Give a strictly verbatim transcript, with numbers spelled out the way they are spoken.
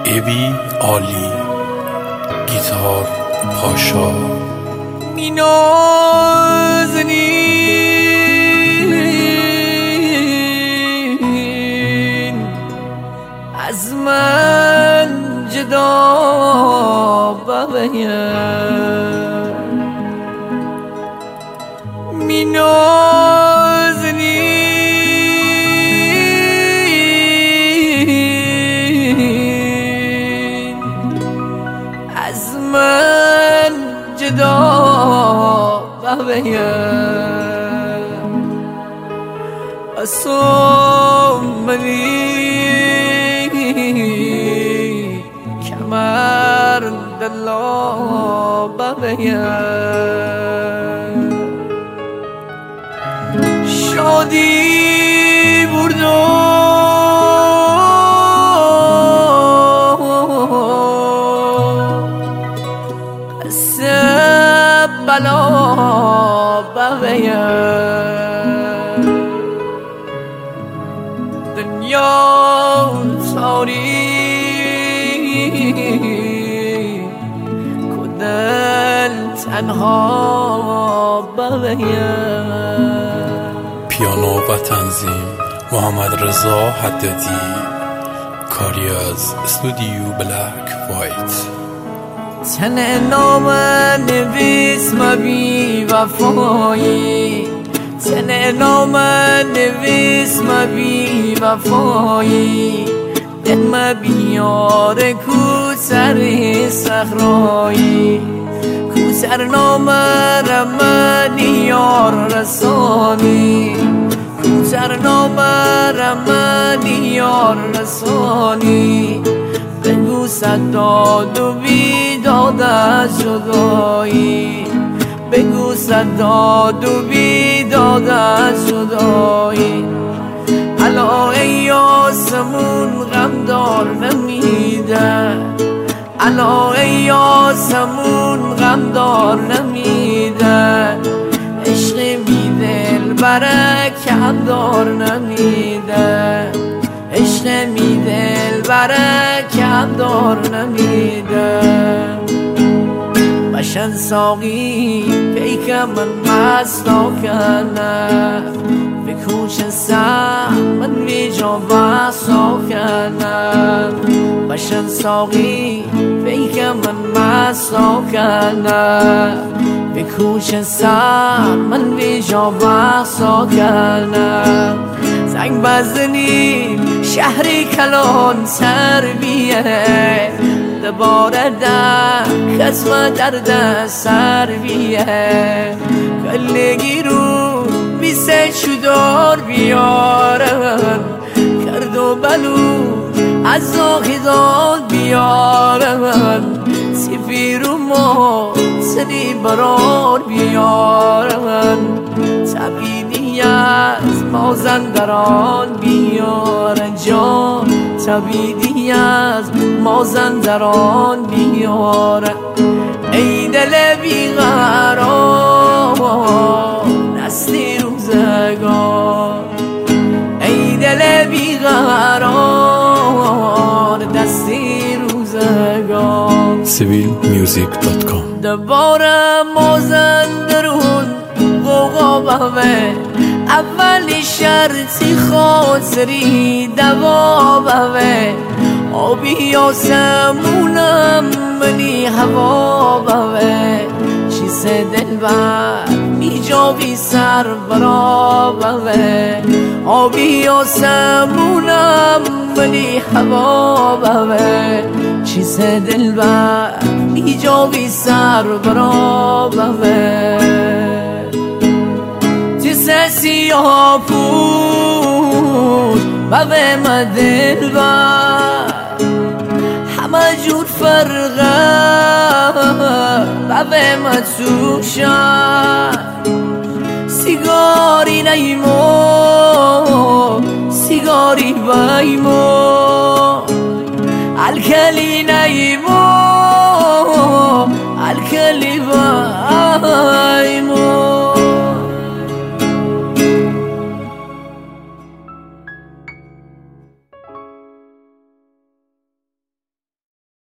ابی عالی، گیتار پاشا. می نازنین از من جدا ببین، می نازنین از من جدا ببین، اسم منی کمر دلا ببین، شادی بردو قصه بلا ببین، دنیا تاریک و دل تنها ببین. پیانو و تنظیم محمد رضا حدادی، کاری از استودیو بلک وایت. تن نام نویس مبی وفایی، تن نام نویس مبی وفایی، دم بیار کو سر صحرایی، کو سر نام رمانی یار رسانی، کو سر نام رمانی یار رسانی، بگو صداد و بیداد از جدایی، بگو صداد و بیداد از جدایی. الا ای آسمون غمدار نمیده، الا ای آسمون غمدار نمیده، عشق بی دل برکت دار نمیده، عشق بی دل برکت دار نمیده. بشن ساقی پیک من مستا کنه، به کوچ سم من ویجا بسا کنه، بشن ساقی پیک من مستا کنه، به کوچ سم من ویجا بسا کنه. زنگ بزنیم شهری کلان سربیه، دوباره در خسم درد سر بیه، کلگی رو میسه چودار بیارن، کرد و بلو از زاخدان بیارن، سفیر و ما سری برار بیارن، تبیدی از مازندران بیارن جان، تبیدی از مازندران بیارن. ای دل بیقرار نسلی روزگار، ای دل بیقرار دستی روزگار. سیویل میوزیک دات کام. دوباره مازندرون قوقا بوه، اولی شرطی خاطری دوا بوه، آبی آسمونم منی هوا بوه، چیز دل بر میجاوی سر برا بوه، آبی آسمونم منی هوا بوه، چیز دل بر میجاوی سر برا بوه. سیاه پوش بوه مدل بر همه جور فرقه، بوه مدسوشن سیگاری نیمو سیگاری بیمو، الکلی نیمو الکلی بیمو.